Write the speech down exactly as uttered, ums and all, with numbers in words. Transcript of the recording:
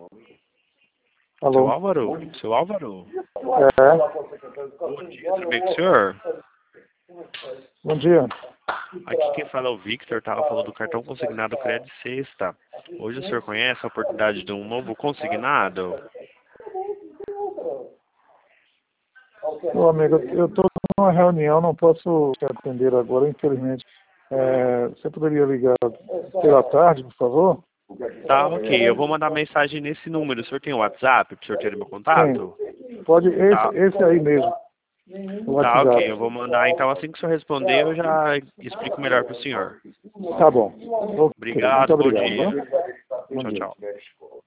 Seu Alô? Álvaro? Seu Álvaro? É. Bom dia, tudo bem com o senhor? Bom dia. Aqui quem fala é o Victor, tava falando do cartão consignado Crédito Sexta. Hoje o senhor conhece a oportunidade de um novo consignado? Ô, amigo, eu estou numa reunião, não posso te atender agora, infelizmente. É, você poderia ligar pela tarde, por favor? Tá, ok. Eu vou mandar mensagem nesse número. O senhor tem o WhatsApp para o senhor ter meu contato? Sim. Pode, esse, Tá. esse aí mesmo, o Tá, ok. WhatsApp. Eu vou mandar. Então, assim que o senhor responder, eu já explico melhor para o senhor. Tá bom. Ok, muito Obrigado, bom obrigado. dia. Tá? Bom Tchau, dia. tchau.